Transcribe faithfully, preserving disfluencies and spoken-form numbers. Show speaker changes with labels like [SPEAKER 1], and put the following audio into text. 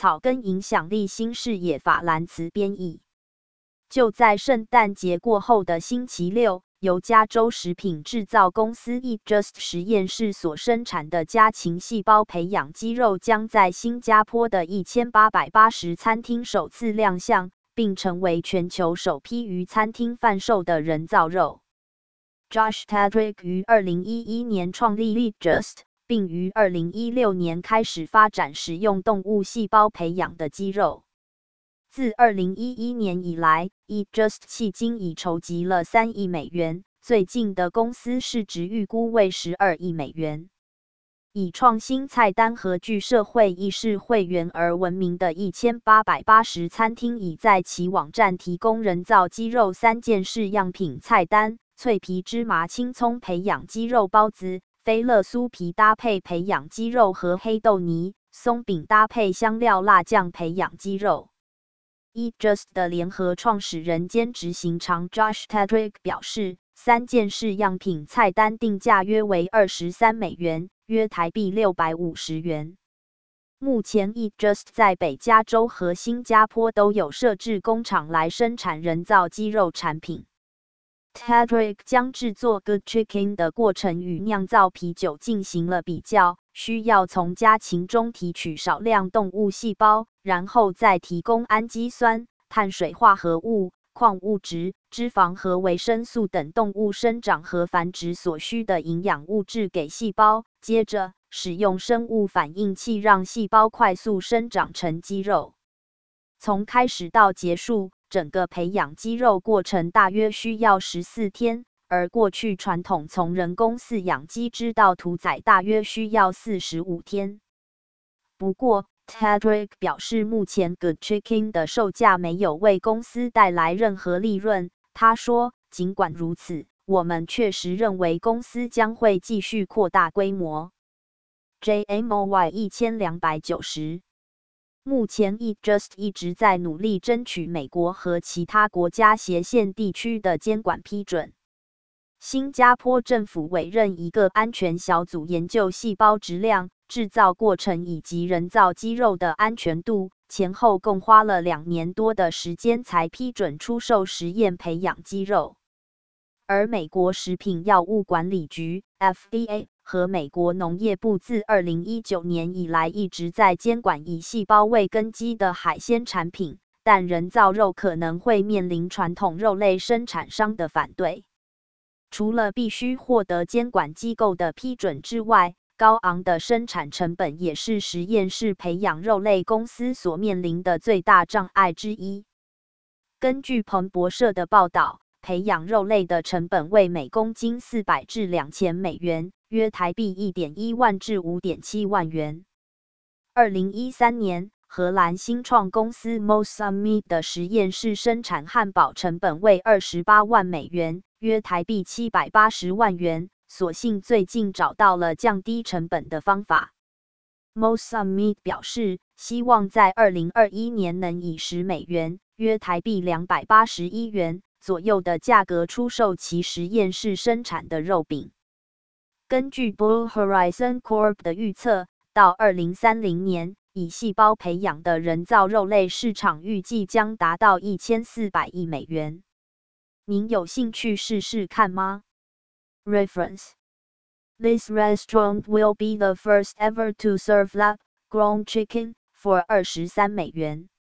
[SPEAKER 1] 草根影响力新视野法兰茨编译。就在圣诞节过后的星期六，由加州食品制造公司 Eat Just 实验室所生产的家禽细胞培养鸡肉将在新加坡的一千八百八十餐厅首次亮相，并成为全球首批于餐厅贩售的人造肉。Josh Tadrick 于二零一一年创立 Eat Just， 并于二零一六年开始发展使用动物细胞培养的鸡肉。自二零一一年以来 ，Eat Just 迄今已筹集了三亿美元，最近的公司市值预估为十二亿美元。以创新菜单和具社会意识会员而闻名的一千八百八十餐厅已在其网站提供人造鸡肉三件式样品菜单：脆皮芝麻青葱培养鸡肉包子、菲乐酥皮搭配培养鸡肉和黑豆泥、松饼搭配香料辣酱培养鸡肉。Eat Just 的联合创始人兼执行长 Josh Tadrick 表示，三件式样品菜单定价约为二十三美元，约台币六百五十元。目前 Eat Just 在北加州和新加坡都有设置工厂来生产人造鸡肉产品。Tadrick 将制作 Good Chicken 的过程与酿造啤酒进行了比较，需要从家禽中提取少量动物细胞，然后再提供氨基酸、碳水化合物、矿物质、脂肪和维生素等动物生长和繁殖所需的营养物质给细胞，接着使用生物反应器让细胞快速生长成肌肉。从开始到结束，整个培养鸡肉过程大约需要十四天，而过去传统从人工饲养鸡只到屠宰大约需要四十五天。不过 Tadrick 表示，目前 Good Chicken 的售价没有为公司带来任何利润。他说，尽管如此，我们确实认为公司将会继续扩大规模。J M O Y 一千两百九十目前 Eat Just 一直在努力争取美国和其他国家斜线地区的监管批准。新加坡政府委任一个安全小组研究细胞质量、制造过程以及人造鸡肉的安全度，前后共花了两年多的时间才批准出售实验培养鸡肉。而美国食品药物管理局 F D A 和美国农业部自二零一九年以来一直在监管以细胞为根基的海鲜产品，但人造肉可能会面临传统肉类生产商的反对。除了必须获得监管机构的批准之外，高昂的生产成本也是实验室培养肉类公司所面临的最大障碍之一。根据彭博社的报道，培养肉类的成本为每公斤四百至两千美元，约台币 一点一万至 五点七万元。二零一三年，荷兰新创公司 Mosa Meat 的实验室生产汉堡成本为二十八万美元，约台币七百八十万元，所幸最近找到了降低成本的方法。Mosa Meat 表示，希望在二零二一年能以十美元，约台币两百八十一元左右的价格出售其实验室生产的肉饼。根据 Blue Horizon Corp 的预测，到二零三零年，以细胞培养的人造肉类市场预计将达到一千四百亿美元。您有兴趣试试看吗？ Reference This restaurant will be the first ever to serve lab-grown chicken for 二十三美元。